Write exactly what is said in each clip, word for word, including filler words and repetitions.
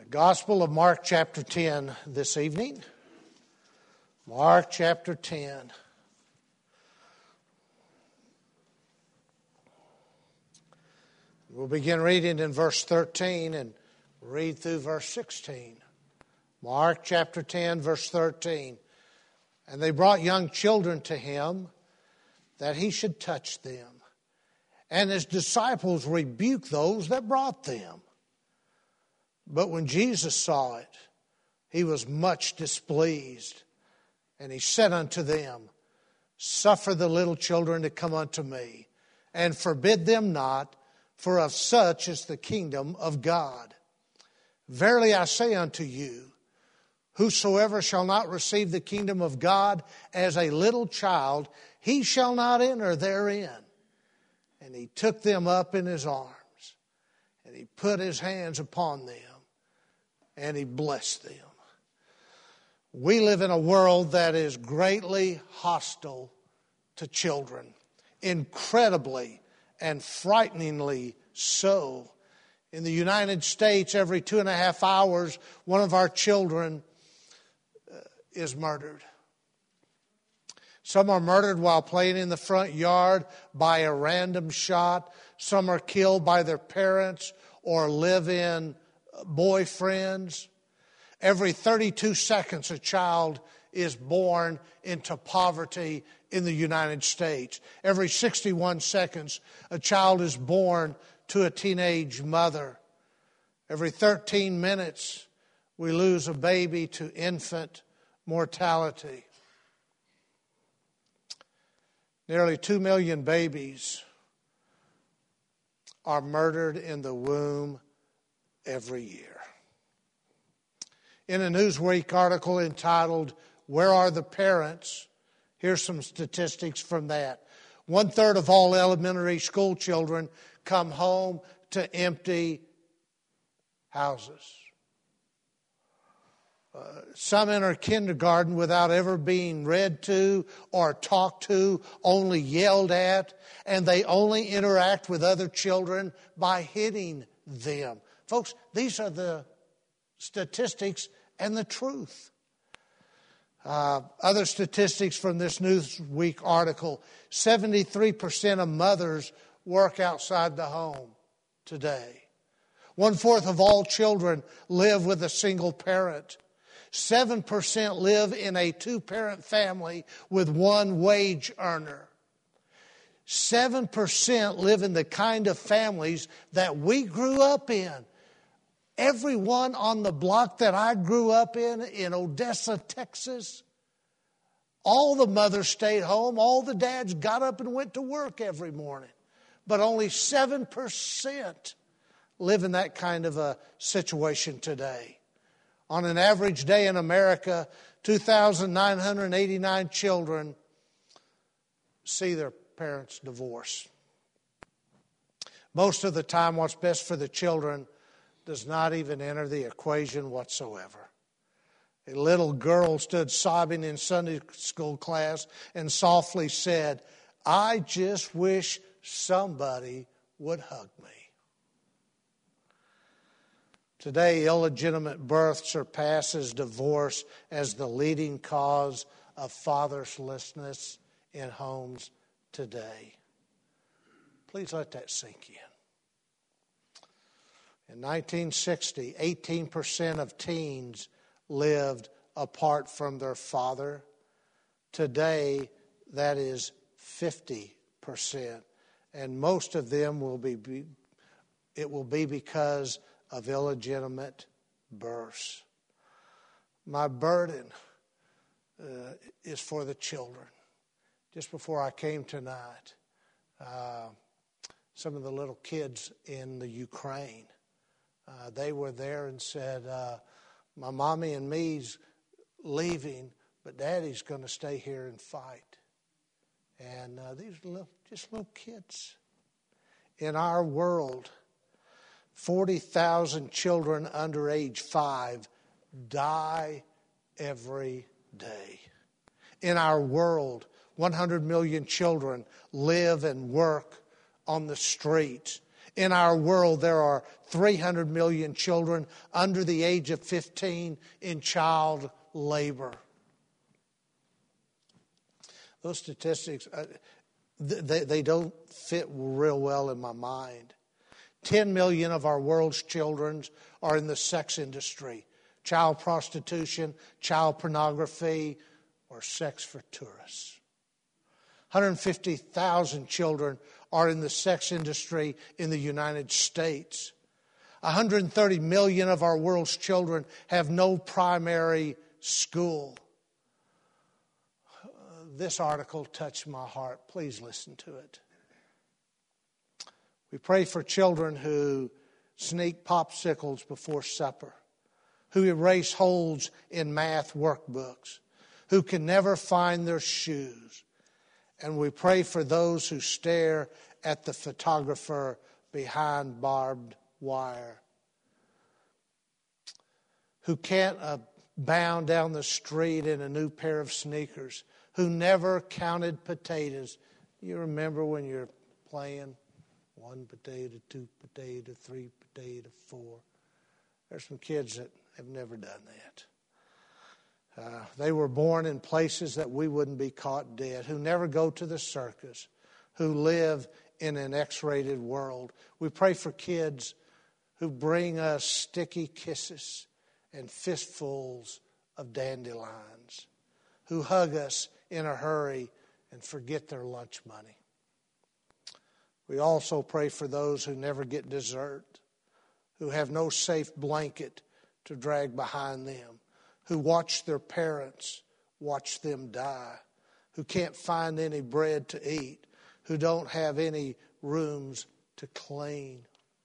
Gospel of Mark chapter ten this evening. Mark chapter ten. We'll begin reading in verse thirteen and read through verse sixteen. Mark chapter ten, verse thirteen. And they brought young children to him that he should touch them. And his disciples rebuked those that brought them. But when Jesus saw it, he was much displeased. And he said unto them, Suffer the little children to come unto me, and forbid them not, for of such is the kingdom of God. Verily I say unto you, whosoever shall not receive the kingdom of God as a little child, he shall not enter therein. And he took them up in his arms, and he put his hands upon them, and he blessed them. We live in a world that is greatly hostile to children, incredibly and frighteningly so. In the United States, every two and a half hours, one of our children uh, is murdered. Some are murdered while playing in the front yard by a random shot. Some are killed by their parents or live-in boyfriends. Every thirty-two seconds, a child is born into poverty in the United States. Every sixty-one seconds, a child is born to a teenage mother. Every thirteen minutes, we lose a baby to infant mortality. Nearly two million babies are murdered in the womb every year. In a Newsweek article entitled, Where Are the Parents? Here's some statistics from that. One third of all elementary school children come home to empty houses. Uh, some enter kindergarten without ever being read to or talked to, only yelled at, and they only interact with other children by hitting them. Folks, these are the statistics and the truth. Uh, other statistics from this Newsweek article, seventy-three percent of mothers work outside the home today. One-fourth of all children live with a single parent. Seven percent live in a two-parent family with one wage earner. Seven percent live in the kind of families that we grew up in. Everyone on the block that I grew up in, in Odessa, Texas, all the mothers stayed home. All the dads got up and went to work every morning. But only seven percent live in that kind of a situation today. On an average day in America, two thousand nine hundred eighty-nine children see their parents divorce. Most of the time, what's best for the children does not even enter the equation whatsoever. A little girl stood sobbing in Sunday school class and softly said, I just wish somebody would hug me. Today, illegitimate birth surpasses divorce as the leading cause of fatherlessness in homes today. Please let that sink in. In nineteen sixty, eighteen percent of teens lived apart from their father. Today, that is fifty percent. And most of them will be, it will be because of illegitimate births. My burden uh, is for the children. Just before I came tonight, uh, some of the little kids in the Ukraine, uh, they were there and said, uh, my mommy and me's leaving, but daddy's going to stay here and fight. And uh, these are little, just little kids. In our world, forty thousand children under age five die every day. In our world, one hundred million children live and work on the streets. In our world, there are three hundred million children under the age of fifteen in child labor. Those statistics, uh, they, they don't fit real well in my mind. ten million of our world's children are in the sex industry. Child prostitution, child pornography, or sex for tourists. one hundred fifty thousand children are in the sex industry in the United States. one hundred thirty million of our world's children have no primary school. Uh, this article touched my heart. Please listen to it. We pray for children who sneak popsicles before supper, who erase holes in math workbooks, who can never find their shoes. And we pray for those who stare at the photographer behind barbed wire, who can't uh, bound down the street in a new pair of sneakers, who never counted potatoes. You remember when you're playing one potato, two potato, three potato, four. There's some kids that have never done that. Uh, they were born in places that we wouldn't be caught dead, who never go to the circus, who live in an X-rated world. We pray for kids who bring us sticky kisses and fistfuls of dandelions, who hug us in a hurry and forget their lunch money. We also pray for those who never get dessert, who have no safe blanket to drag behind them, who watch their parents watch them die, who can't find any bread to eat, who don't have any rooms to clean,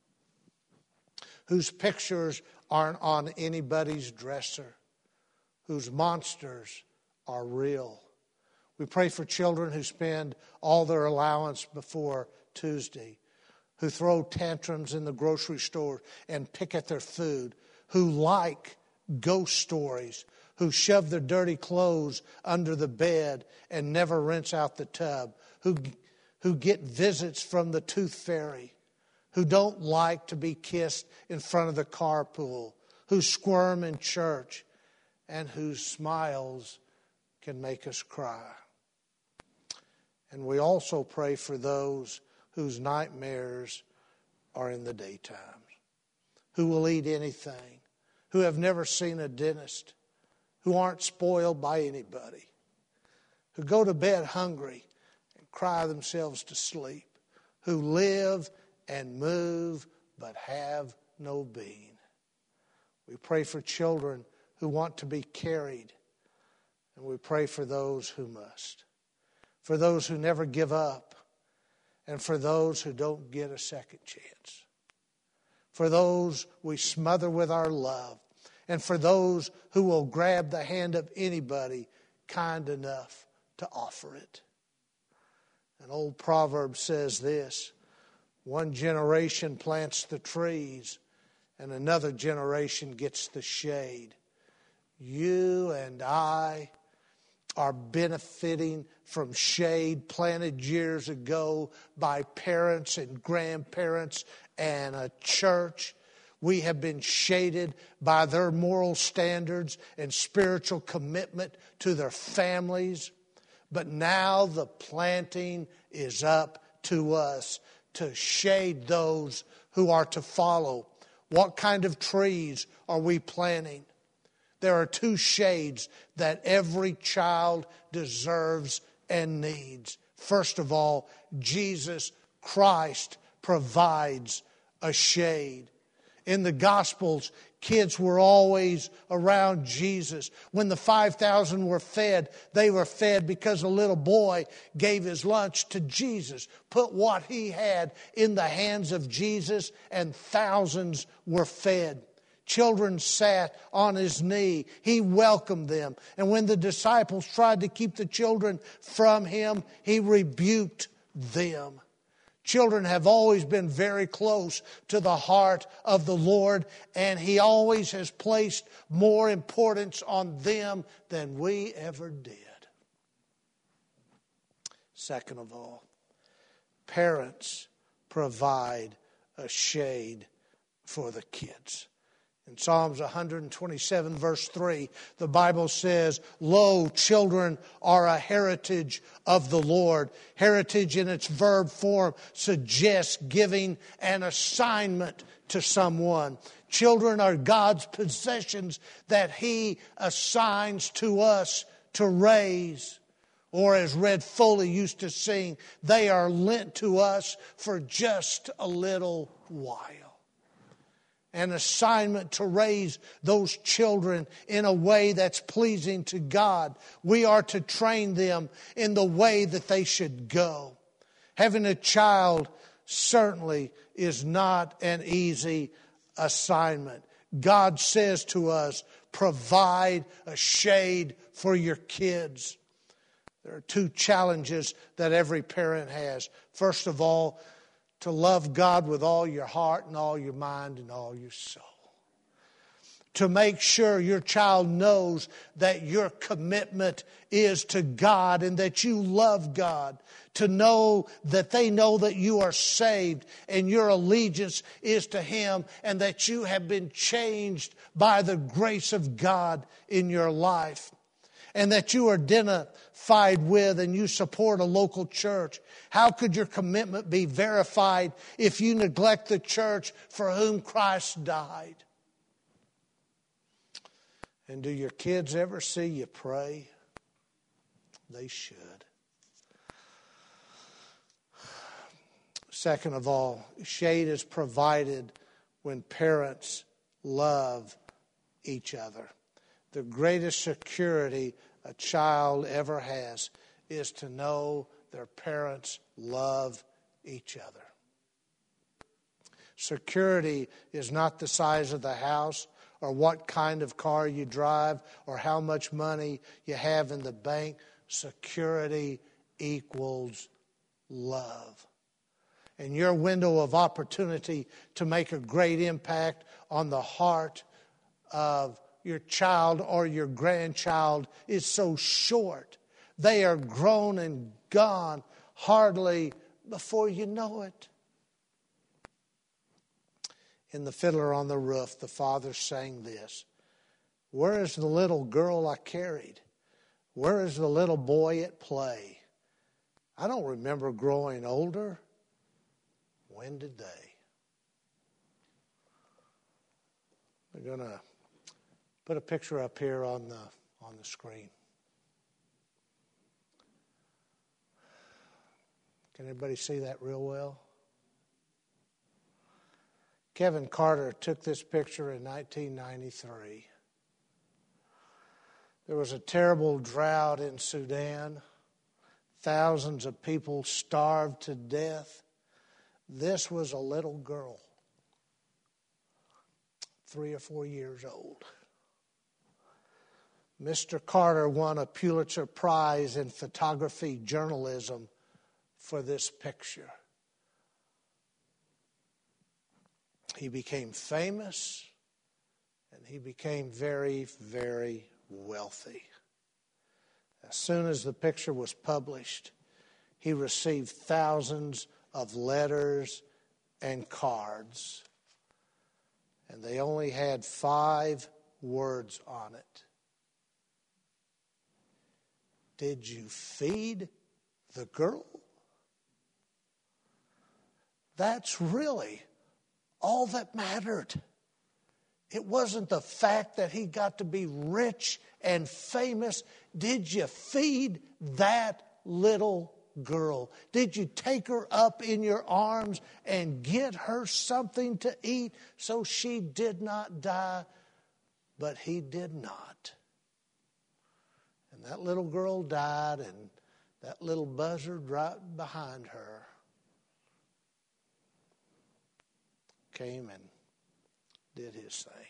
whose pictures aren't on anybody's dresser, whose monsters are real. We pray for children who spend all their allowance before Tuesday, who throw tantrums in the grocery store and pick at their food, who like ghost stories, who shove their dirty clothes under the bed and never rinse out the tub, who, who get visits from the tooth fairy, who don't like to be kissed in front of the carpool, who squirm in church, and whose smiles can make us cry. And we also pray for those whose nightmares are in the daytime, who will eat anything, who have never seen a dentist, who aren't spoiled by anybody, who go to bed hungry and cry themselves to sleep, who live and move but have no being. We pray for children who want to be carried, and we pray for those who must, for those who never give up, and for those who don't get a second chance, for those we smother with our love, and for those who will grab the hand of anybody kind enough to offer it. An old proverb says this: one generation plants the trees and another generation gets the shade. You and I are benefiting from shade planted years ago by parents and grandparents and a church. We have been shaded by their moral standards and spiritual commitment to their families. But now the planting is up to us to shade those who are to follow. What kind of trees are we planting? There are two shades that every child deserves and needs. First of all, Jesus Christ provides a shade. In the Gospels, kids were always around Jesus. When the five thousand were fed, they were fed because a little boy gave his lunch to Jesus, put what he had in the hands of Jesus, and thousands were fed. Children sat on his knee. He welcomed them. And when the disciples tried to keep the children from him, he rebuked them. Children have always been very close to the heart of the Lord, and he always has placed more importance on them than we ever did. Second of all, parents provide a shade for the kids. In Psalms one twenty-seven, verse three, the Bible says, "Lo, children are a heritage of the Lord." Heritage in its verb form suggests giving an assignment to someone. Children are God's possessions that He assigns to us to raise. Or as Red Foley used to sing, they are lent to us for just a little while. An assignment to raise those children in a way that's pleasing to God. We are to train them in the way that they should go. Having a child certainly is not an easy assignment. God says to us, provide a shade for your kids. There are two challenges that every parent has. First of all, to love God with all your heart and all your mind and all your soul. To make sure your child knows that your commitment is to God and that you love God. To know that they know that you are saved and your allegiance is to Him and that you have been changed by the grace of God in your life. And that you are identified with and you support a local church. How could your commitment be verified if you neglect the church for whom Christ died? And do your kids ever see you pray? They should. Second of all, shade is provided when parents love each other. The greatest security a child ever has is to know their parents love each other. Security is not the size of the house or what kind of car you drive or how much money you have in the bank. Security equals love. And your window of opportunity to make a great impact on the heart of your child or your grandchild is so short. They are grown and gone hardly before you know it. In The Fiddler on the Roof, the father sang this. Where is the little girl I carried? Where is the little boy at play? I don't remember growing older. When did they? We're going to put a picture up here on the on the screen. Can anybody see that real well? Kevin Carter took this picture in nineteen ninety-three. There was a terrible drought in Sudan. Thousands of people starved to death. This was a little girl, three or four years old. Mister Carter won a Pulitzer Prize in photography journalism for this picture. He became famous and he became very, very wealthy. As soon as the picture was published, he received thousands of letters and cards. And they only had five words on it. Did you feed the girl? That's really all that mattered. It wasn't the fact that he got to be rich and famous. Did you feed that little girl? Did you take her up in your arms and get her something to eat so she did not die? But he did not. And that little girl died, and that little buzzard right behind her came and did his thing.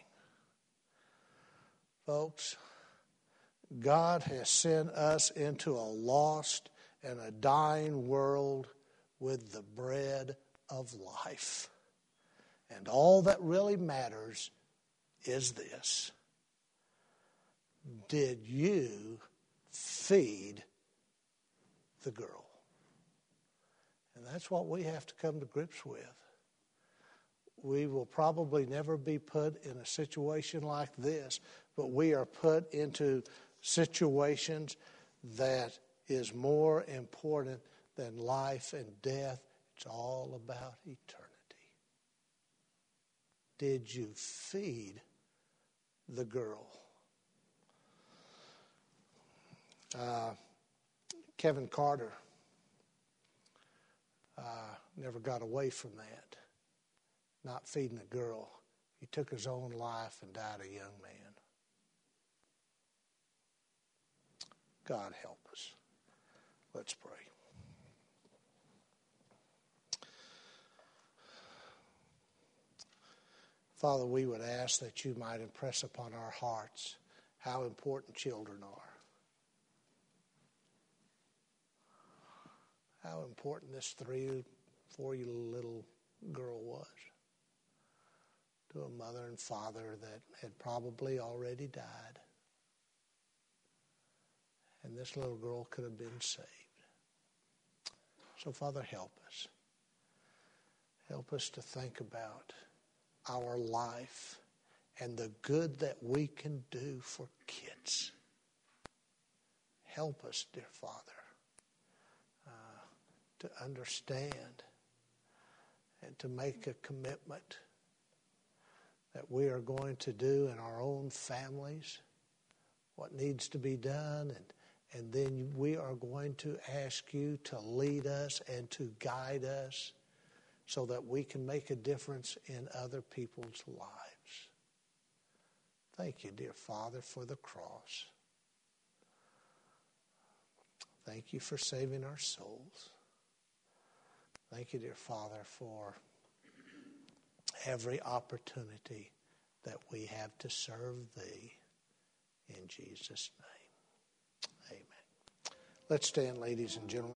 Folks, God has sent us into a lost and a dying world with the bread of life. And all that really matters is this. Did you feed the girl? And that's what we have to come to grips with. we will probably never be put in a situation like this, but we are put into situations that is more important than life and death. It's all about eternity. Did you feed the girl? Uh, Kevin Carter uh, never got away from that. Not feeding a girl. He took his own life and died a young man. God help us. Let's pray. Father, we would ask that you might impress upon our hearts how important children are. How important this three, four-year little girl was to a mother and father that had probably already died. And this little girl could have been saved. So, Father, help us. Help us to think about our life and the good that we can do for kids. Help us, dear Father, uh, to understand and to make a commitment that we are going to do in our own families what needs to be done, and And then we are going to ask you to lead us and to guide us so that we can make a difference in other people's lives. Thank you, dear Father, for the cross. Thank you for saving our souls. Thank you, dear Father, for every opportunity that we have to serve thee. In Jesus' name. Amen. Let's stand, ladies and gentlemen.